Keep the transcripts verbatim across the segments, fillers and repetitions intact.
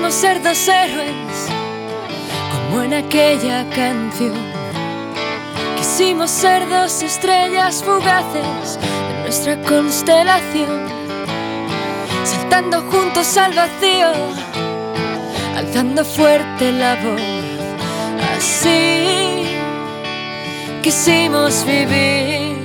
Quisimos ser dos héroes, como en aquella canción. Quisimos ser dos estrellas fugaces en nuestra constelación, saltando juntos al vacío, alzando fuerte la voz. Así quisimos vivir.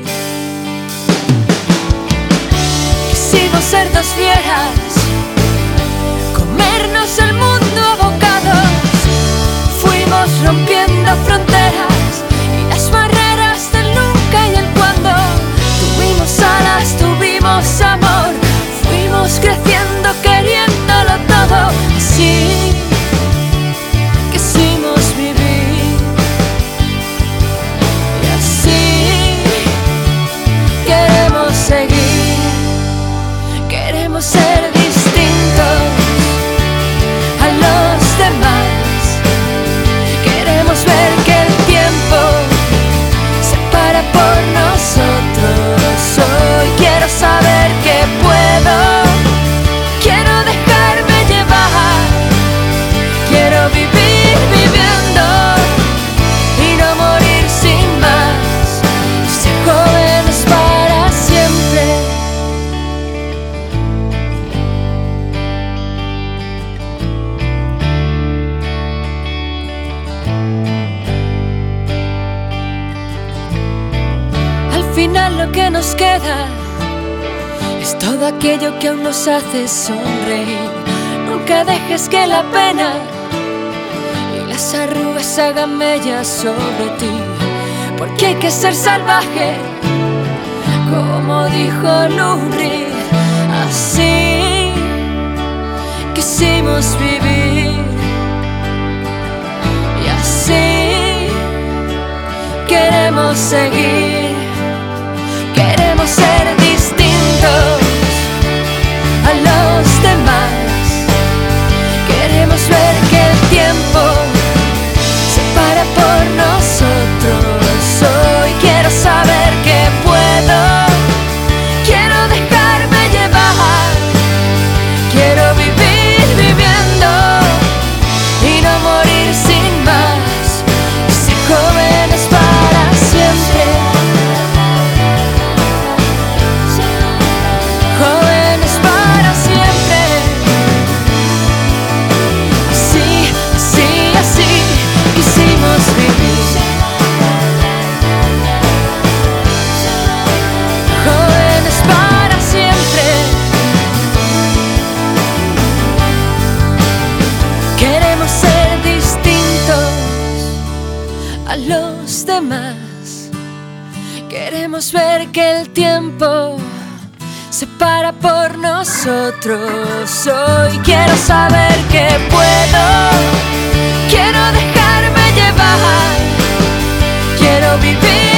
Quisimos ser dos fieras, comernos el mundo a bocados. Fuimos rompiendo fronteras y las barreras del nunca y el cuándo. Tuvimos alas, tuvimos amor, fuimos creciendo queriéndolo todo. Así quisimos vivir y así queremos seguir. Queremos ser distintos a los demás. Queremos ver que el tiempo se para por nosotros. Hoy quiero saber que puedo. Quiero dejarme llevar. Quiero vivir viviendo y no morir sin más. Ser jóvenes para siempre. Al final lo que nos queda es todo aquello que aún nos hace sonreír. Nunca dejes que la pena y las arrugas hagan mella sobre ti, porque hay que ser salvaje, como dijo Lou Reed. Así quisimos vivir y así queremos seguir. Queremos ser distintos a los demás. Queremos ver que el tiempo se para por nosotros. Hoy quiero saber que puedo. Quiero dejarme llevar. Quiero vivir viviendo y no morir sin más. Ser jóvenes para siempre. Jóvenes para siempre. Así, así, así quisimos vivir. Jóvenes para siempre. Queremos ser distintos a los demás. Queremos ver que el tiempo se para por nosotros. Hoy quiero saber que puedo. Quiero dejarme llevar. Quiero vivir